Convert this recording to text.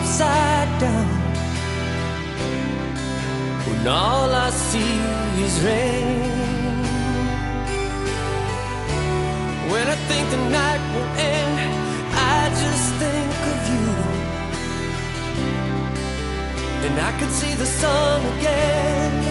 upside down, when all I see is rain. When I think the night will end, I just think of you, and I could see the sun again.